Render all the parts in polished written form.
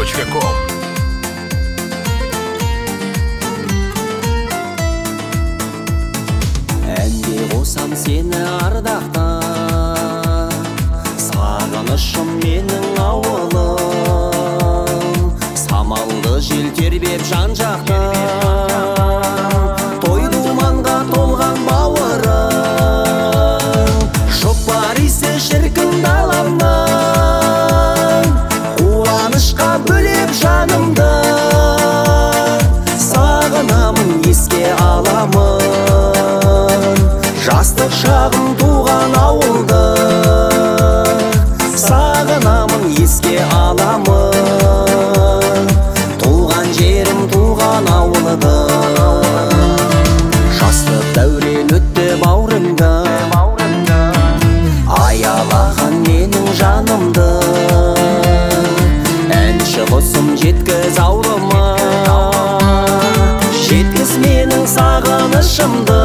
gmail.com. Әнге қосам сені ардақта, сағынышым менің ауылым. Самалды жел тербеп жан жақта, той думанға толған бауырым. Шоқпар иісі шіркін даламнан, қуанышқа бөлеп жанымды. Сағынамын, еске аламын жастық шағым туған ауылды. Сағынамын, еске аламын туған жерім, туған ауылды. Жастық дәурен өтті бауырымда, аялаған менің жанымды. Әнші құсым жеткіз ауылыма, жеткіз менің сағынышымды.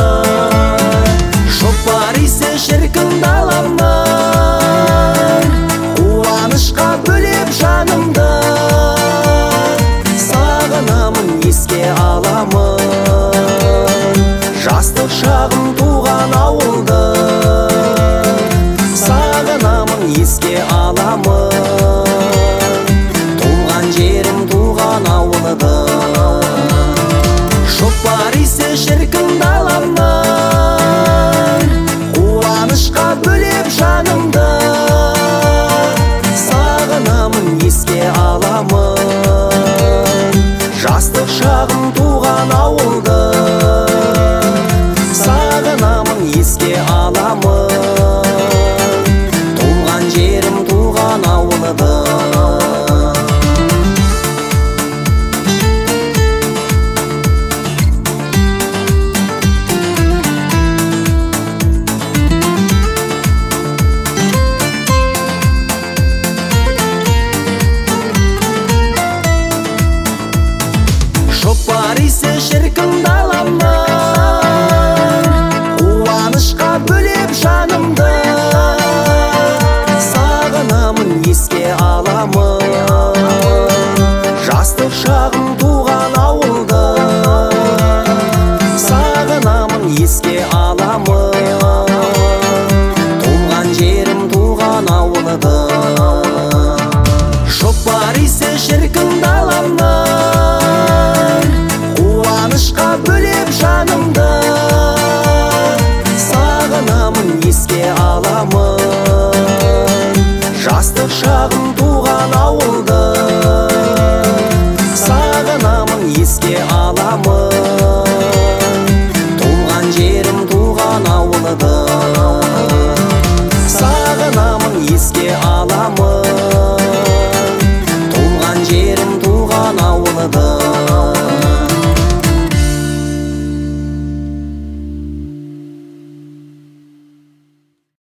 Шоқпар иісі шіркін даламнан, қуанышқа бөлеп жанымды. Сағынамын, еске аламын жастық шағым туған ауылды. Сағынамын, еске аламын туған жерім, туған ауылды. Шоқпар иісі шіркін даламнан, қуанышқа бөлеп жанымды. Сағынамын, еске аламын жастық шағым туған ауылды. Сағынамын, еске аламын туған жерім, туған ауылды. Шоқпар иісі шіркін даламнан, қуанышқа бөлеп жанымды. Сағынамын, еске аламын жастық шағым туған ауылды. Сағынамын, еске аламын туған жерім, туған ауылды. Шоқпар иісі шіркін даламнан, қуанышқа бөлеп жанымды. Сағынамын, еске аламын жастық шағым